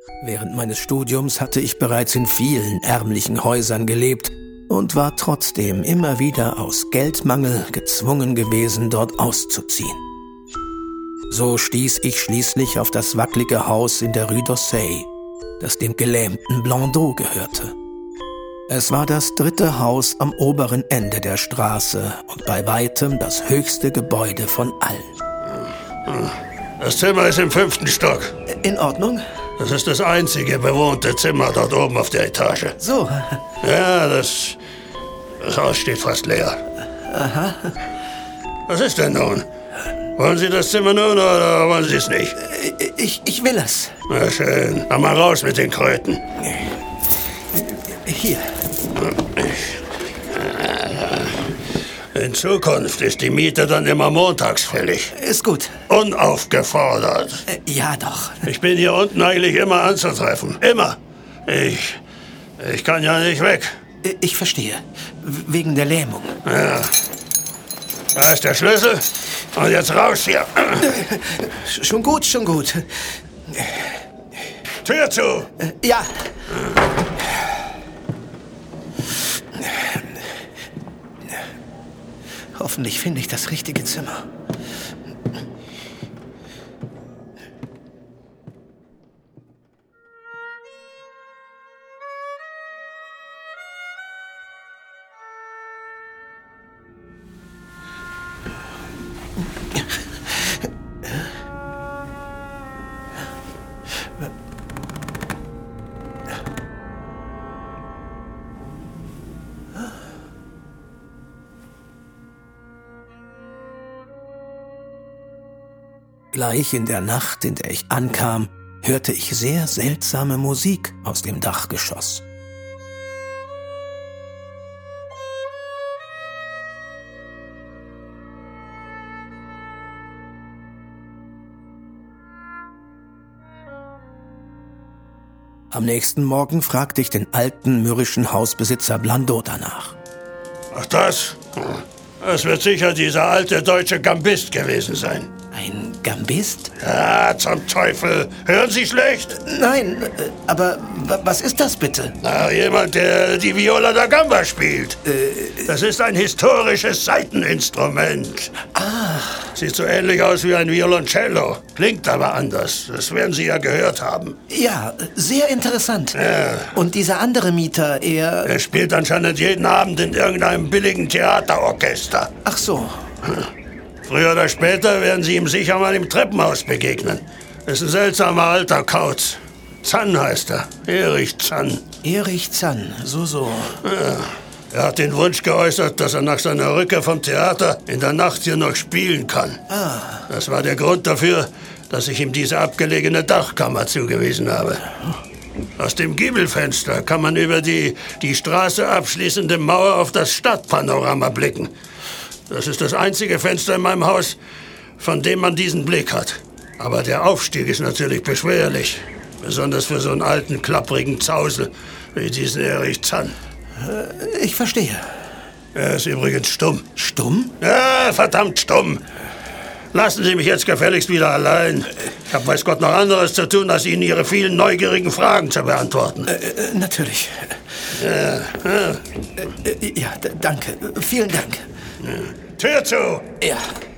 Während meines Studiums hatte ich bereits in vielen ärmlichen Häusern gelebt und war trotzdem immer wieder aus Geldmangel gezwungen gewesen, dort auszuziehen. So stieß ich schließlich auf das wackelige Haus in der Rue d'Orsay, das dem gelähmten Blondeau gehörte. Es war das 3. Haus am oberen Ende der Straße und bei weitem das höchste Gebäude von allen. Das Zimmer ist im 5. Stock. In Ordnung? Das ist das einzige bewohnte Zimmer dort oben auf der Etage. So. Ja, das Haus steht fast leer. Aha. Was ist denn nun? Wollen Sie das Zimmer nun oder wollen Sie es nicht? Ich will es. Na schön. Dann mal raus mit den Kröten. Hier. In Zukunft ist die Miete dann immer montags fällig. Ist gut. Unaufgefordert. Ja, doch. Ich bin hier unten eigentlich immer anzutreffen. Immer. Ich kann ja nicht weg. Ich verstehe. Wegen der Lähmung. Ja. Da ist der Schlüssel. Und jetzt raus hier. Schon gut, schon gut. Tür zu. Ja. Hoffentlich finde ich das richtige Zimmer. Gleich in der Nacht, in der ich ankam, hörte ich sehr seltsame Musik aus dem Dachgeschoss. Am nächsten Morgen fragte ich den alten mürrischen Hausbesitzer Blondeau danach. Ach das? Das wird sicher dieser alte deutsche Gambist gewesen sein. Ein Gambist? Ja, zum Teufel. Hören Sie schlecht? Nein, aber was ist das bitte? Na, jemand, der die Viola da Gamba spielt. Das ist ein historisches Saiteninstrument. Sieht so ähnlich aus wie ein Violoncello. Klingt aber anders. Das werden Sie ja gehört haben. Ja, sehr interessant. Ja. Und dieser andere Mieter, Er spielt anscheinend jeden Abend in irgendeinem billigen Theaterorchester. Ach so. Früher oder später werden Sie ihm sicher mal im Treppenhaus begegnen. Ist ein seltsamer alter Kauz. Zann heißt er. Erich Zann. Erich Zann, so. Ja. Er hat den Wunsch geäußert, dass er nach seiner Rückkehr vom Theater in der Nacht hier noch spielen kann. Das war der Grund dafür, dass ich ihm diese abgelegene Dachkammer zugewiesen habe. Aus dem Giebelfenster kann man über die Straße abschließende Mauer auf das Stadtpanorama blicken. Das ist das einzige Fenster in meinem Haus, von dem man diesen Blick hat. Aber der Aufstieg ist natürlich beschwerlich. Besonders für so einen alten, klapprigen Zausel wie diesen Erich Zann. Ich verstehe. Er ist übrigens stumm. Stumm? Ja, verdammt stumm. Lassen Sie mich jetzt gefälligst wieder allein. Ich habe weiß Gott noch anderes zu tun, als Ihnen Ihre vielen neugierigen Fragen zu beantworten. Natürlich. Ja. Ja, danke. Vielen Dank. Tür zu! Ja.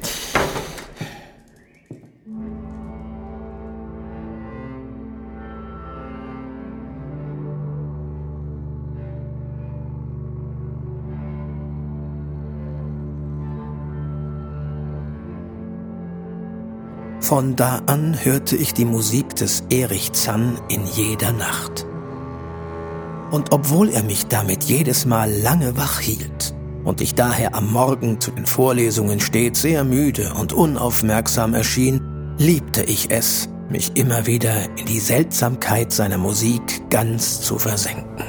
Von da an hörte ich die Musik des Erich Zann in jeder Nacht. Und obwohl er mich damit jedes Mal lange wach hielt und ich daher am Morgen zu den Vorlesungen stets sehr müde und unaufmerksam erschien, liebte ich es, mich immer wieder in die Seltsamkeit seiner Musik ganz zu versenken.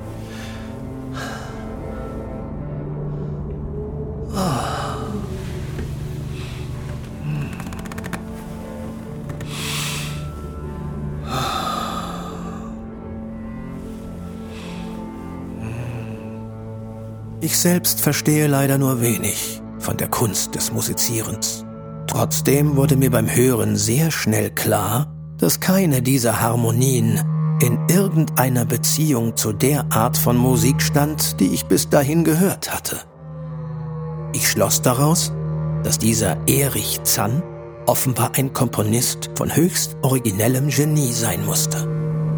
Ich selbst verstehe leider nur wenig von der Kunst des Musizierens. Trotzdem wurde mir beim Hören sehr schnell klar, dass keine dieser Harmonien in irgendeiner Beziehung zu der Art von Musik stand, die ich bis dahin gehört hatte. Ich schloss daraus, dass dieser Erich Zann offenbar ein Komponist von höchst originellem Genie sein musste.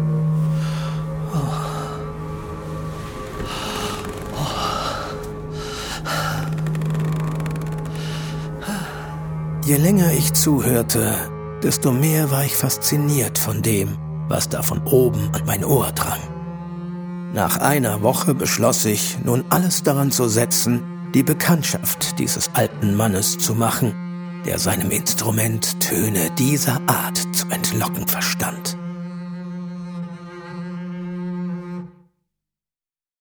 Je länger ich zuhörte, desto mehr war ich fasziniert von dem, was da von oben an mein Ohr drang. Nach einer Woche beschloss ich, nun alles daran zu setzen, die Bekanntschaft dieses alten Mannes zu machen, der seinem Instrument Töne dieser Art zu entlocken verstand.